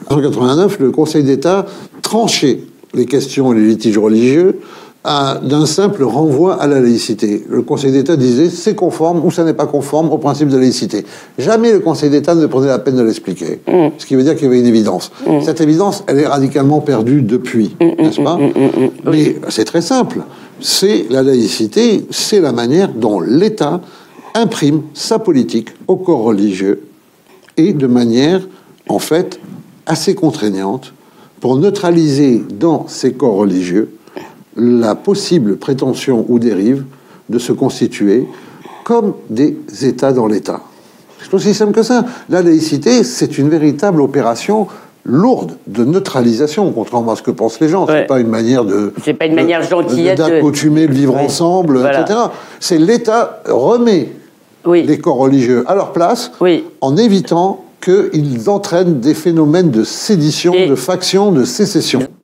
1989, le Conseil d'État tranchait les questions et les litiges religieux d'un simple renvoi à la laïcité. Le Conseil d'État disait c'est conforme ou ça n'est pas conforme au principe de laïcité. Jamais le Conseil d'État ne prenait la peine de l'expliquer. Ce qui veut dire qu'il y avait une évidence. Cette évidence, elle est radicalement perdue depuis, n'est-ce pas? Mais c'est très simple. C'est la laïcité, c'est la manière dont l'État imprime sa politique au corps religieux et de manière, en fait, assez contraignante pour neutraliser dans ces corps religieux la possible prétention ou dérive de se constituer comme des États dans l'État. C'est aussi simple que ça. La laïcité, c'est une véritable opération lourde de neutralisation, contrairement à ce que pensent les gens. Ouais. C'est pas une manière de... C'est pas une manière gentillette d'accoutumer le vivre ensemble, voilà. etc. C'est l'État remet les corps religieux à leur place en évitant qu'ils entraînent des phénomènes de sédition, de faction, de sécession.